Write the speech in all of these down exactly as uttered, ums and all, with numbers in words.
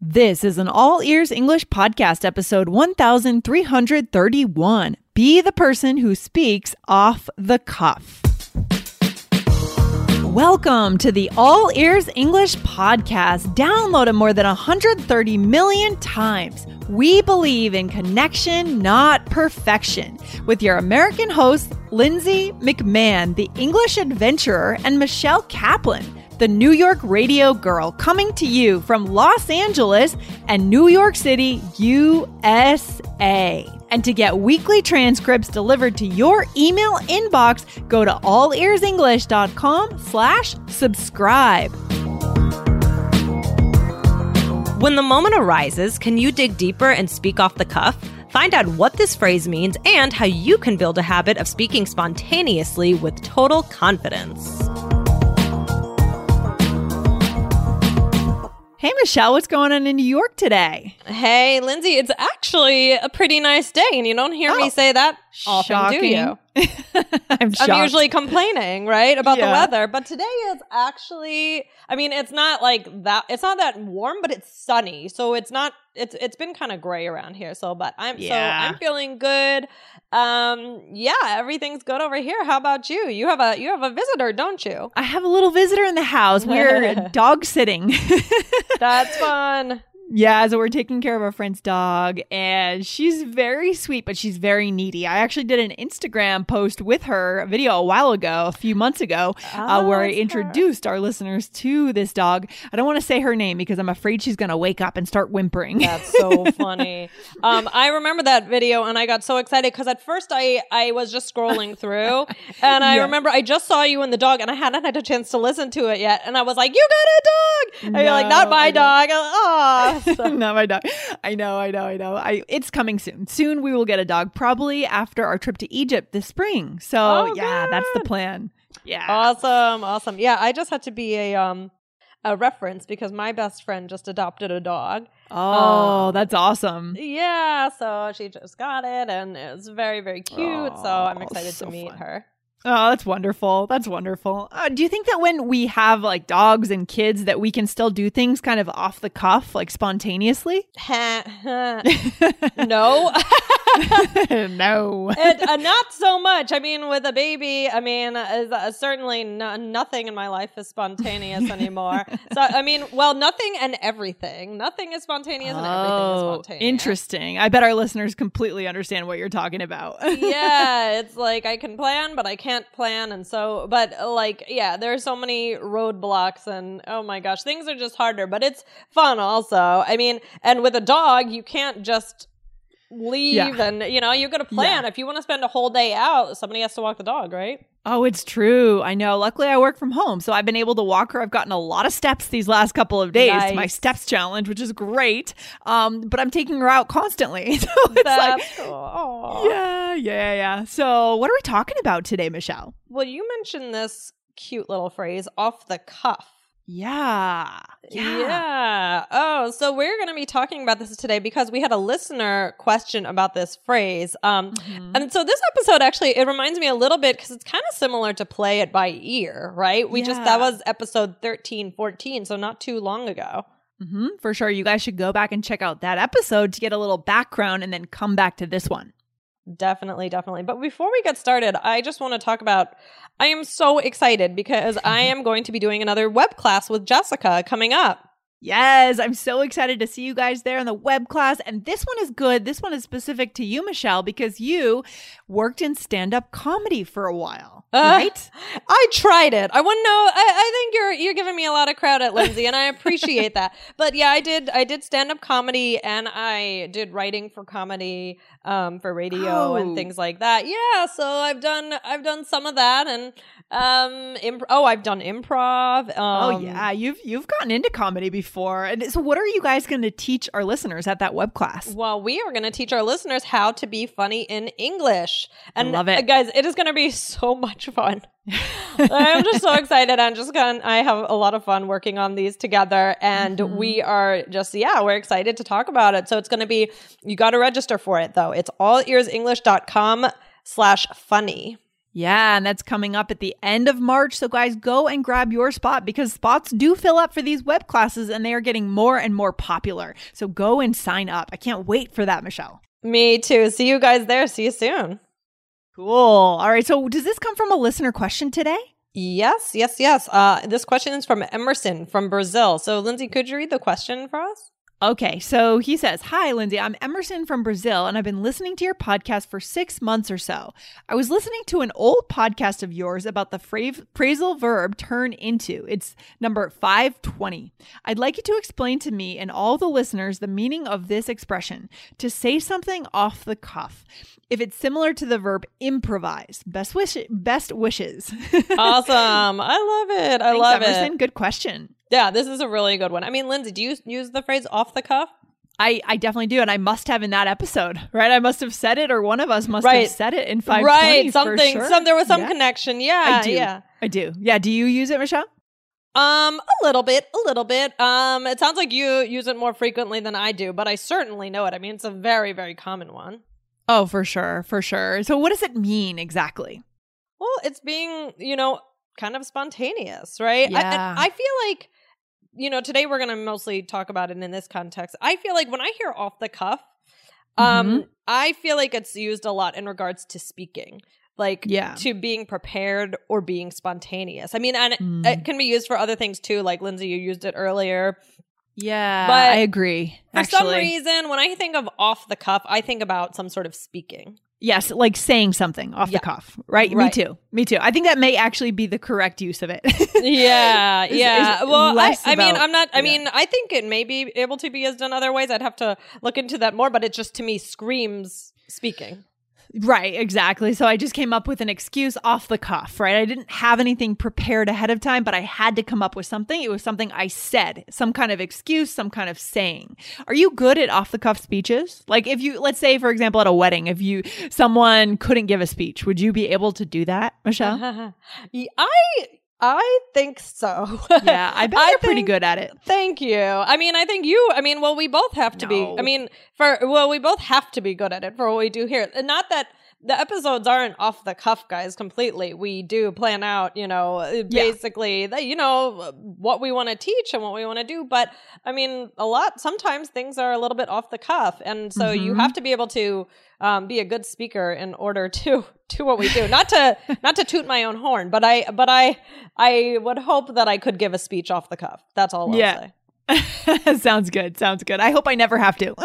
This is an All Ears English Podcast episode one thousand three hundred thirty-one. Be the person who speaks off the cuff. Welcome to the All Ears English Podcast, downloaded more than one hundred thirty million times. We believe in connection, not perfection. With your American hosts, Lindsay McMahon, the English adventurer, and Michelle Kaplan, the New York radio girl, coming to you from Los Angeles and New York City, U S A. And to get weekly transcripts delivered to your email inbox, go to allearsenglish.com slash subscribe. When the moment arises, can you dig deeper and speak off the cuff? Find out what this phrase means and how you can build a habit of speaking spontaneously with total confidence. Hey, Michelle, what's going on in New York today? Hey, Lindsay, it's actually a pretty nice day, and you don't hear oh, me say that often, shocking. do you? I'm shocked. I'm usually complaining, right, about Yeah. the weather, but today is actually, I mean, it's not like that, it's not that warm, but it's sunny, so it's not, it's it's been kind of gray around here, so, but I'm, Yeah. so I'm feeling good. Um, yeah, everything's good over here. How about you? You have a, you have a visitor, don't you? I have a little visitor in the house. We're dog sitting. That's fun. Yeah, so we're taking care of our friend's dog, and she's very sweet, but she's very needy. I actually did an Instagram post with her, a video a while ago, a few months ago, uh, Oh, where I that's introduced our listeners to this dog. I don't want to say her name because I'm afraid she's going to wake up and start whimpering. That's so funny. Um, I remember that video and I got so excited because at first I, I was just scrolling through and I Yeah. remember I just saw you and the dog and I hadn't had a chance to listen to it yet. And I was like, you got a dog. And you're like, not No, my I know. dog. Oh, so- Not my dog. I know, I know, I know. I it's coming soon. Soon we will get a dog, probably after our trip to Egypt this spring. So Oh, yeah, that's the good. plan. Yeah. awesome. Awesome. Yeah. I just had to be a, um, a reference because my best friend just adopted a dog. Oh, Um, that's awesome. Yeah. So she just got it and it was very, very cute. so I'm Oh, excited so to meet fun. her. Oh, that's wonderful. That's wonderful. Uh, do you think that when we have like dogs and kids that we can still do things kind of off the cuff, like spontaneously? No. No. it, uh, not so much. I mean, with a baby, I mean, uh, uh, certainly no, nothing in my life is spontaneous anymore. So, I mean, well, nothing and everything. Nothing is spontaneous and everything is Oh, spontaneous. interesting. I bet our listeners completely understand what you're talking about. Yeah, it's like I can plan, but I can't plan. And so, but uh, like, yeah, there are so many roadblocks and oh my gosh, things are just harder, but it's fun also. I mean, and with a dog, you can't just leave Yeah. and, you know, you got to plan. Yeah. If you want to spend a whole day out, somebody has to walk the dog, right? Oh, it's true. I know. Luckily, I work from home, so I've been able to walk her. I've gotten a lot of steps these last couple of days to my Nice. steps challenge, which is great. Um, but I'm taking her out constantly. So it's That's like, cool. Aw. yeah, yeah, yeah. So what are we talking about today, Michelle? Well, you mentioned this cute little phrase, off the cuff. Yeah. Yeah. Yeah. Oh, so we're going to be talking about this today because we had a listener question about this phrase. Um, Mhm. And so this episode actually, it reminds me a little bit because it's kind of similar to Play It By Ear, right? We just, that Yeah. was episode thirteen, fourteen, so not too long ago. hmm For sure. You guys should go back and check out that episode to get a little background and then come back to this one. Definitely, definitely. But before we get started, I just want to talk about, I am so excited because I am going to be doing another web class with Jessica coming up. Yes, I'm so excited to see you guys there in the web class. And this one is good. This one is specific to you, Michelle, because you worked in stand-up comedy for a while, Uh, right? I tried it. I wouldn't know. I, I think you're you're giving me a lot of credit, Lindsay, and I appreciate that. But yeah, I did I did stand up comedy and I did writing for comedy, um, for radio Oh. and things like that. Yeah, so I've done I've done some of that and um imp- oh I've done improv. Um, Oh yeah, you've you've gotten into comedy before. And so what are you guys going to teach our listeners at that web class? Well, we are going to teach our listeners how to be funny in English. And Love it. uh, guys, it is going to be so much fun. I'm just so excited. I'm just going to I have a lot of fun working on these together and Mhm. we are just yeah, we're excited to talk about it. So it's going to be you got to register for it though. It's allearsenglish.com slash funny. Yeah, and that's coming up at the end of March. So guys, go and grab your spot because spots do fill up for these web classes and they are getting more and more popular. So go and sign up. I can't wait for that, Michelle. Me too. See you guys there. See you soon. Cool. All right. So does this come from a listener question today? Yes, yes, yes. Uh, this question is from Emerson from Brazil. So Lindsay, could you read the question for us? Okay, so he says, "Hi, Lindsay. I'm Emerson from Brazil, and I've been listening to your podcast for six months or so. I was listening to an old podcast of yours about the phra- phrasal verb turn into. It's number five twenty. I'd like you to explain to me and all the listeners the meaning of this expression, to say something off the cuff. If it's similar to the verb improvise. Best wish, best wishes." Awesome. I love it. I Thanks, love Emerson. it. Good question. Yeah, this is a really good one. I mean, Lindsay, do you use the phrase off the cuff? I, I definitely do, and I must have in that episode, right? I must have said it, or one of us must right. have said it in five twenty. Right, something. For sure. Some there was some yeah. connection. Yeah, I do. yeah. I do. Yeah. Do you use it, Michelle? Um, a little bit, a little bit. Um, it sounds like you use it more frequently than I do, but I certainly know it. I mean, it's a very, very common one. Oh, for sure, for sure. So, what does it mean exactly? Well, it's being, you know, kind of spontaneous, right? Yeah. I, I feel like, you know, today we're going to mostly talk about it in this context. I feel like when I hear off the cuff, um, Mm-hmm. I feel like it's used a lot in regards to speaking, like Yeah. to being prepared or being spontaneous. I mean, and Mm. it, it can be used for other things too. Like Lindsay, you used it earlier. Yeah, But I agree. For actually. some reason, when I think of off the cuff, I think about some sort of speaking. Yes, like saying something off Yeah. the cuff, right? Me Right. too. Me too. I think that may actually be the correct use of it. Yeah, Is- yeah. is well, I, less I mean, about- I'm not, I yeah. mean, I think it may be able to be used in other ways. I'd have to look into that more, but it just to me screams speaking. Right, exactly. So I just came up with an excuse off the cuff, right? I didn't have anything prepared ahead of time, but I had to come up with something. It was something I said, some kind of excuse, some kind of saying. Are you good at off the cuff speeches? Like if you, let's say, for example, at a wedding, if you, someone couldn't give a speech, would you be able to do that, Michelle? I, I think so. Yeah, I bet I you're pretty think- good at it. Thank you. I mean, I think you, I mean, well, we both have to be, No. I mean, for, well, we both have to be good at it for what we do here. And not that the episodes aren't off the cuff, guys, completely. We do plan out, you know, basically, the, you know, what we want to teach and what we want to do. But I mean, a lot, sometimes things are a little bit off the cuff. And so you Mhm. have to be able to um, be a good speaker in order to do what we do. Not to, not to toot my own horn, but I, but I, I would hope that I could give a speech off the cuff. That's all I'll Yeah. say. Sounds good. Sounds good. I hope I never have to.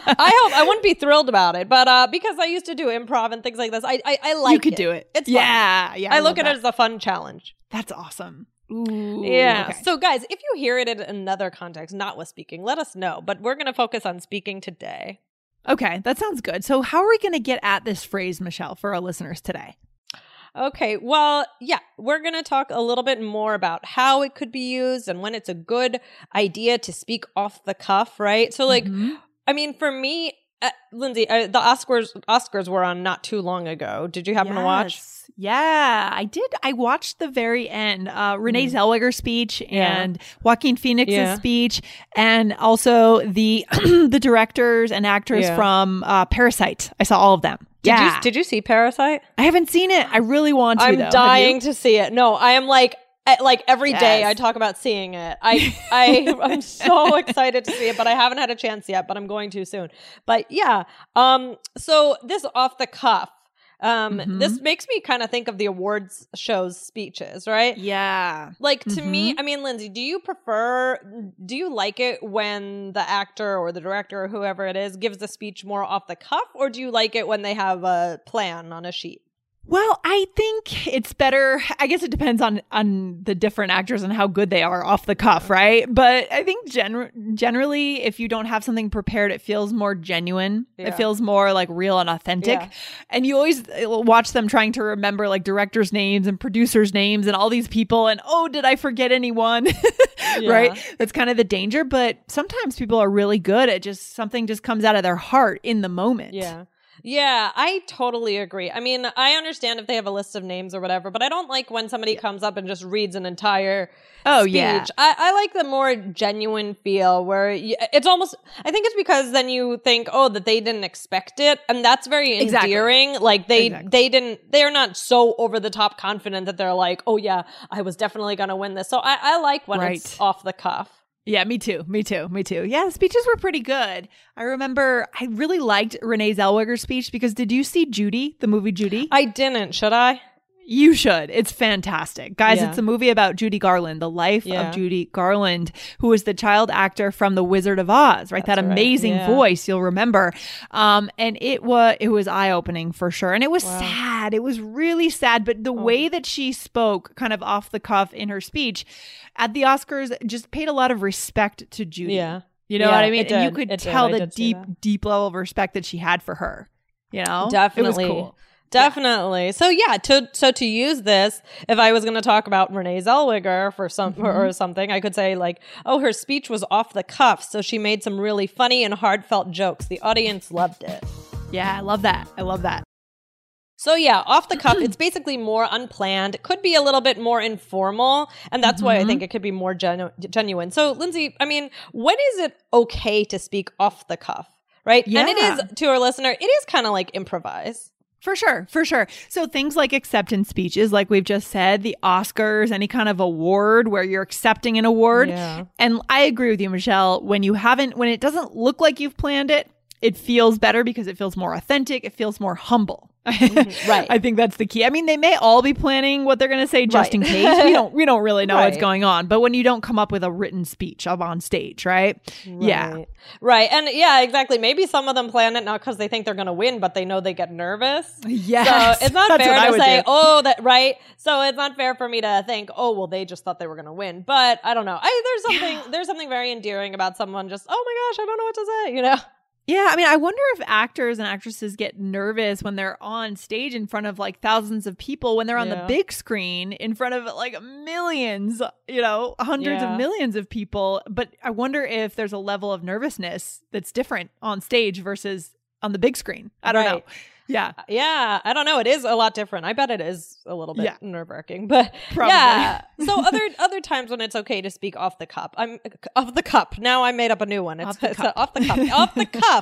I hope I wouldn't be thrilled about it, but uh, because I used to do improv and things like this, I I, I like you could it. do it. It's fun. yeah, yeah. I, look love at that. it as a fun challenge. That's awesome. Ooh, Yeah. okay. So, guys, if you hear it in another context, not with speaking, let us know. But we're going to focus on speaking today. Okay, that sounds good. So, how are we going to get at this phrase, Michelle, for our listeners today? Okay. Well, yeah, we're going to talk a little bit more about how it could be used and when it's a good idea to speak off the cuff, right? So, like, Mhm. I mean, for me, uh, Lindsay, uh, the Oscars Oscars were on not too long ago. Did you happen to watch? Yes. Yeah, I did. I watched the very end. Uh, Renee Mm. Zellweger's speech Yeah. and Joaquin Phoenix's Yeah. speech, and also the the directors and actors Yeah. from uh, Parasite. I saw all of them. Did yeah, you did you see Parasite? I haven't seen it. I really want to. I'm though. Have dying you? to see it. No, I am like at, like every day Yes. I talk about seeing it. I I I'm so excited to see it, but I haven't had a chance yet, but I'm going to soon. But yeah, um so this off the cuff. Um Mhm. this makes me kind of think of the awards shows speeches, right? Yeah. Like to me, Mhm. I mean, Lindsay, do you prefer, do you like it when the actor or the director or whoever it is gives the speech more off the cuff, or do you like it when they have a plan on a sheet? Well, I think it's better. I guess it depends on on the different actors and how good they are off the cuff, right? But I think gen- generally, if you don't have something prepared, it feels more genuine. Yeah. It feels more like real and authentic. Yeah. And you always watch them trying to remember like directors' names and producers' names and all these people. And oh, did I forget anyone? Yeah. Right? That's kind of the danger. But sometimes people are really good at just something just comes out of their heart in the moment. Yeah. Yeah, I totally agree. I mean, I understand if they have a list of names or whatever, but I don't like when somebody yeah. comes up and just reads an entire oh, speech. Yeah. I, I like the more genuine feel where you, it's almost, I think it's because then you think, oh, that they didn't expect it. And that's very endearing. Exactly. Like they, exactly. they didn't, they're not so over the top confident that they're like, oh yeah, I was definitely going to win this. So I, I like when right. it's off the cuff. Yeah, me too. Me too. Me too. Yeah, the speeches were pretty good. I remember I really liked Renee Zellweger's speech because did you see Judy, the movie Judy? I didn't. Should I? You should. It's fantastic. Guys, Yeah. it's a movie about Judy Garland, the life Yeah. of Judy Garland, who was the child actor from The Wizard of Oz, right? That's that right. amazing Yeah. voice, you'll remember. Um, and it was it was eye-opening for sure. And it was Wow. sad. It was really sad. But the Oh. way that she spoke kind of off the cuff in her speech at the Oscars just paid a lot of respect to Judy. Yeah. You know Yeah, what I mean? it And you did. could It did. tell I the did see deep, that. deep level of respect that she had for her. You know? Definitely. It was cool. Definitely. So yeah, to so to use this, if I was going to talk about Renee Zellweger for some Mm-hmm. or something, I could say like, oh, her speech was off the cuff, so she made some really funny and heartfelt jokes. The audience loved it. Yeah, I love that. I love that. So yeah, off the cuff, it's basically more unplanned. It could be a little bit more informal, and that's mm-hmm. why I think it could be more genu- genuine. So Lindsay, I mean, when is it okay to speak off the cuff, right? Yeah. And it is, to our listener, it is kind of like improvise. For sure, for sure. So things like acceptance speeches, like we've just said, the Oscars, any kind of award where you're accepting an award. Yeah. And I agree with you, Michelle, when you haven't, when it doesn't look like you've planned it, it feels better because it feels more authentic. It feels more humble. Mm-hmm. Right. I think that's the key. I mean, they may all be planning what they're going to say just right. in case. We don't we don't really know right. what's going on. But when you don't come up with a written speech up on stage, right? right. Yeah. Right. And yeah, exactly. Maybe some of them plan it not because they think they're going to win, but they know they get nervous. Yes. So it's not That's fair what I to would say, do. oh, that, right. So it's not fair for me to think, oh, well, they just thought they were going to win. But I don't know. I, there's something, Yeah. there's something very endearing about someone just, oh my gosh, I don't know what to say, you know? Yeah, I mean, I wonder if actors and actresses get nervous when they're on stage in front of like thousands of people, when they're on Yeah. the big screen in front of like millions, you know, hundreds Yeah. of millions of people. But I wonder if there's a level of nervousness that's different on stage versus on the big screen. I don't Right. know. Yeah. Yeah, I don't know. It is a lot different. I bet it is a little bit Yeah. nerve wracking, but Probably. yeah. So other other times when it's okay to speak off the cup, I'm off the cup. Now I made up a new one. It's Off the it's cup. off the cup, off the cuff.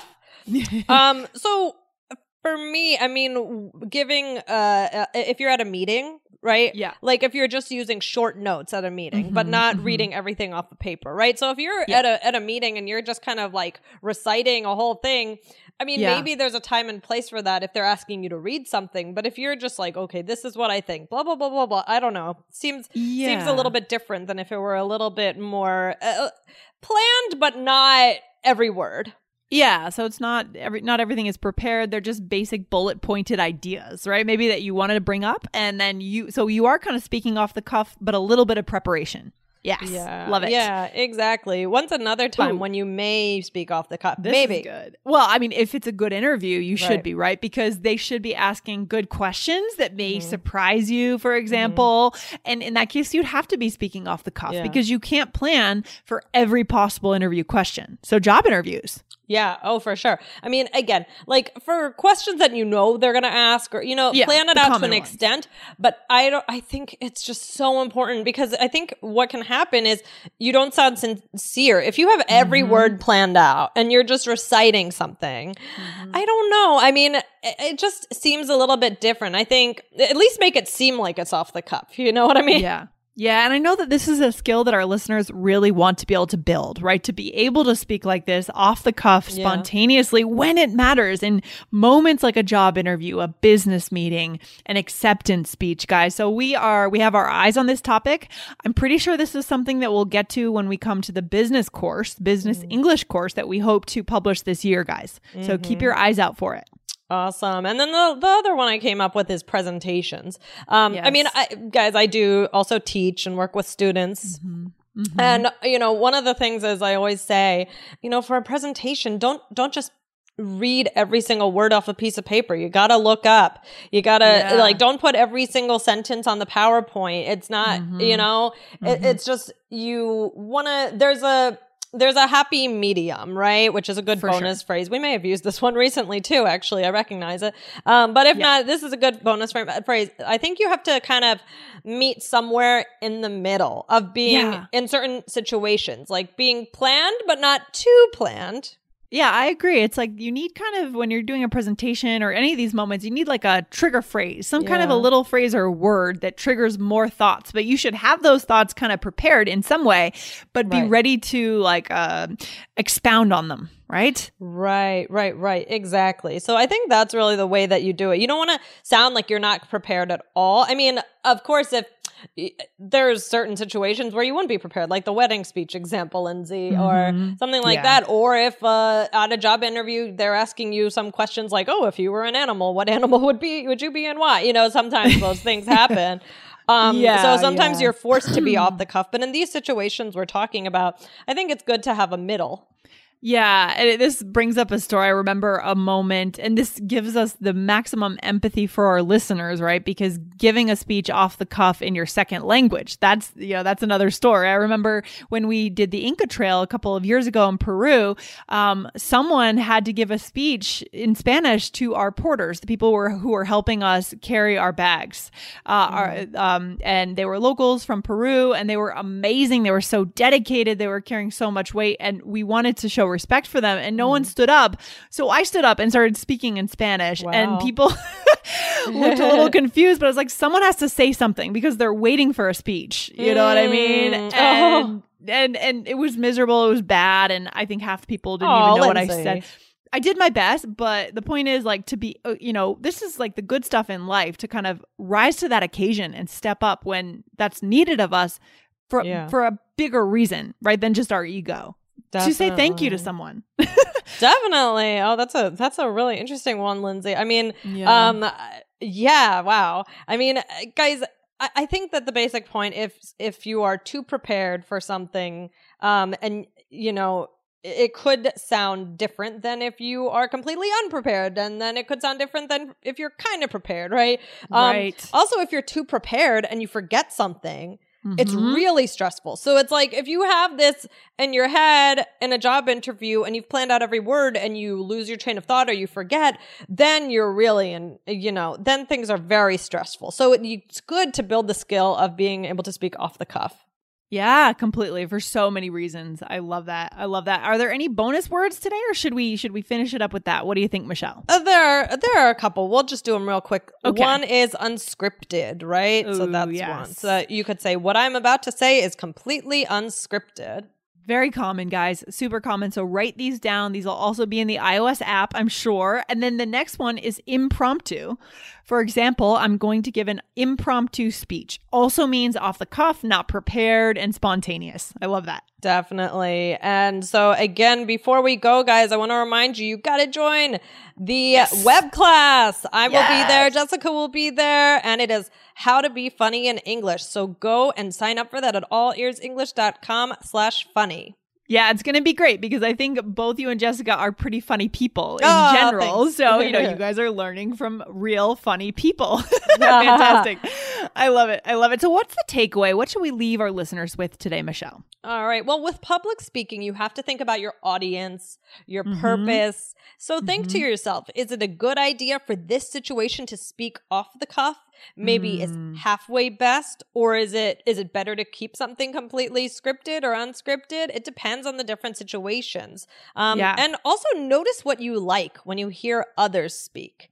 Um. So for me, I mean, giving uh, uh, if you're at a meeting, right? Yeah. Like if you're just using short notes at a meeting, but Mhm, not mhm. reading everything off the paper, right? So if you're Yeah. at a at a meeting and you're just kind of like reciting a whole thing, I mean, Yeah. maybe there's a time and place for that if they're asking you to read something. But if you're just like, okay, this is what I think, blah blah blah blah blah, I don't know. Seems Yeah. seems a little bit different than if it were a little bit more uh, planned, but not every word. Yeah, so it's not every not everything is prepared. They're just basic bullet pointed ideas, right? Maybe that you wanted to bring up, and then you so you are kind of speaking off the cuff, but a little bit of preparation. Yes, Yeah, love it. Yeah, exactly. Once another time Ooh. when you may speak off the cuff, This maybe is good. Well, I mean, if it's a good interview, you should Right. be, right? Because they should be asking good questions that may Mhm. surprise you, for example. And in that case, you'd have to be speaking off the cuff Yeah. because you can't plan for every possible interview question. So job interviews. Yeah. Oh, for sure. I mean, again, like for questions that you know they're going to ask, or, you know, Yeah, plan it the out to common an ones. extent. But I don't, I think it's just so important because I think what can happen is you don't sound sincere. If you have every Mhm. word planned out and you're just reciting something, Mhm. I don't know. I mean, it, it just seems a little bit different. I think at least make it seem like it's off the cuff. You know what I mean? Yeah. Yeah. And I know that this is a skill that our listeners really want to be able to build, right? To be able to speak like this off the cuff Yeah. spontaneously when it matters in moments like a job interview, a business meeting, an acceptance speech, guys. So we are, we have our eyes on this topic. I'm pretty sure this is something that we'll get to when we come to the business course, business Mm. English course that we hope to publish this year, guys. So keep Mhm. your eyes out for it. Awesome. And then the, the other one I came up with is presentations. Um, I mean, Yes. I, guys, I do also teach and work with students. Mhm. Mhm. And, you know, one of the things is I always say, you know, for a presentation, don't, don't just read every single word off a piece of paper. You got to look up. You got to Yeah. like, don't put every single sentence on the PowerPoint. It's not, Mhm. you know, it, Mhm. it's just, you want to, there's a, there's a happy medium, right? Which is a good For bonus sure. phrase. We may have used this one recently too, actually. I recognize it. Um, but if Yeah. not, this is a good bonus fra- phrase. I think you have to kind of meet somewhere in the middle of being Yeah. in certain situations, like being planned, but not too planned. Yeah, I agree. It's like you need kind of, when you're doing a presentation or any of these moments, you need like a trigger phrase, some kind of a Yeah. little phrase or word that triggers more thoughts. But you should have those thoughts kind of prepared in some way, but be Right. ready to like uh, expound on them, right? Right, right, right. Exactly. So I think that's really the way that you do it. You don't want to sound like you're not prepared at all. I mean, of course, if there's certain situations where you wouldn't be prepared, like the wedding speech example, Lindsay, Mhm. or something like Yeah. that. Or if uh, at a job interview, they're asking you some questions like, oh, if you were an animal, what animal would be would you be and why? You know, sometimes those things happen. Um, Yeah, so sometimes yeah. you're forced to be off the cuff. But in these situations we're talking about, I think it's good to have a middle. Yeah, and it, this brings up a story. I remember a moment, and this gives us the maximum empathy for our listeners, right? Because giving a speech off the cuff in your second language, that's, you know, that's another story. I remember when we did the Inca Trail a couple of years ago in Peru, um, someone had to give a speech in Spanish to our porters, the people who were, who were helping us carry our bags. Uh, Mm-hmm. our, um, and they were locals from Peru, and they were amazing. They were so dedicated. They were carrying so much weight, and we wanted to show respect for them, and no one stood up. So I stood up and started speaking in Spanish. Wow. And people looked a little confused, but I was like, someone has to say something because they're waiting for a speech. You know what I mean? Mm. And, and and it was miserable. It was bad. And I think half the people didn't Oh, even know what I Lindsay. said. I did my best, but the point is like to be, uh, you know, this is like the good stuff in life, to kind of rise to that occasion and step up when that's needed of us for Yeah. for a bigger reason, right, than just our ego. To say thank you to Definitely. someone. Definitely. Oh, that's a that's a really interesting one, Lindsay. I mean, Yeah. um, yeah, wow. I mean, guys, I, I think that the basic point, if if you are too prepared for something, um, and you know, it could sound different than if you are completely unprepared, and then it could sound different than if you're kind of prepared, right? Um, Right. Also, if you're too prepared and you forget something, it's Mhm. really stressful. So it's like if you have this in your head in a job interview and you've planned out every word and you lose your train of thought or you forget, then you're really in, you know, then things are very stressful. So it, it's good to build the skill of being able to speak off the cuff. Yeah, completely. For so many reasons. I love that. I love that. Are there any bonus words today, or should we should we finish it up with that? What do you think, Michelle? Uh, there, are, there are a couple. We'll just do them real quick. Okay. One is unscripted, right? so Ooh, that's yes. one. So you could say, what I'm about to say is completely unscripted. Very common, guys. Super common. So write these down. These will also be in the iOS app, I'm sure. And then the next one is impromptu. For example, I'm going to give an impromptu speech. Also means off the cuff, not prepared, and spontaneous. I love that. Definitely. And so again, before we go, guys, I want to remind you, you got to join the Yes. web class. I will be there. Yes. Jessica will be there. And it is how to be funny in English. So go and sign up for that at allearsenglish.com slash funny. Yeah, it's going to be great because I think both you and Jessica are pretty funny people in Oh, general. thanks. So, you know, you guys are learning from real funny people. Fantastic. I love it. I love it. So what's the takeaway? What should we leave our listeners with today, Michelle? All right. Well, with public speaking, you have to think about your audience, your Mhm. purpose. So think to Mhm. yourself, is it a good idea for this situation to speak off the cuff? Maybe Mm. it's halfway best, or is it is it better to keep something completely scripted or unscripted? It depends on the different situations. Um, Yeah. And also notice what you like when you hear others speak.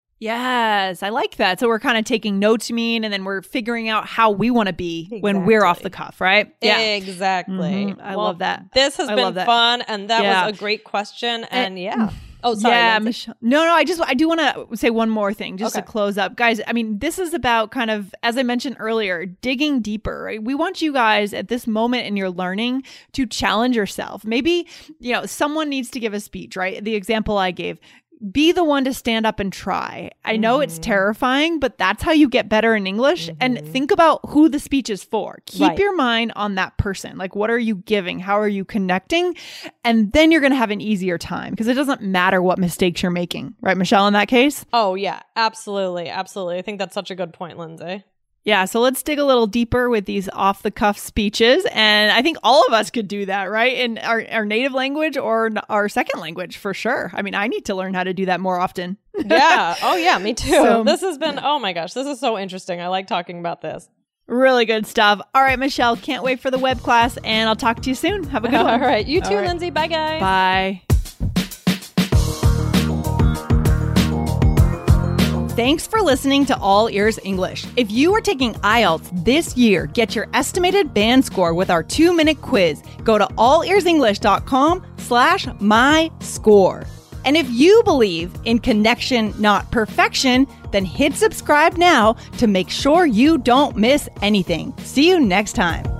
Yes, I like that. So we're kind of taking notes, you mean, and then we're figuring out how we want to be when we're off the Exactly. cuff, right? Yeah. Exactly. Mhm. I Well, love that. This has I been love that. fun, and that Yeah. was a great question. And, And- yeah. Oh, sorry. yeah, Lindsay. Michelle. No, no, I just I do want to say one more thing just Okay. to close up. Guys, I mean, this is about kind of, as I mentioned earlier, digging deeper, right? We want you guys at this moment in your learning to challenge yourself. Maybe, you know, someone needs to give a speech, right? The example I gave. Be the one to stand up and try. I know it's Mhm. terrifying, but that's how you get better in English. And Mhm. think about who the speech is for. Keep Right. your mind on that person. Like, what are you giving? How are you connecting? And then you're going to have an easier time because it doesn't matter what mistakes you're making. Right, Michelle, in that case? Oh, yeah, absolutely. Absolutely. I think that's such a good point, Lindsay. Yeah, so let's dig a little deeper with these off-the-cuff speeches. And I think all of us could do that, right? In our, our native language or our second language, for sure. I mean, I need to learn how to do that more often. Yeah. Oh, yeah, me too. So, this has been, oh my gosh, this is so interesting. I like talking about this. Really good stuff. All right, Michelle, can't wait for the web class, and I'll talk to you soon. Have a good one. All right, you too, All right. Lindsay. Bye, guys. Bye. Thanks for listening to All Ears English. If you are taking I E L T S this year, get your estimated band score with our two-minute quiz. Go to allearsenglish.com slash my score. And if you believe in connection, not perfection, then hit subscribe now to make sure you don't miss anything. See you next time.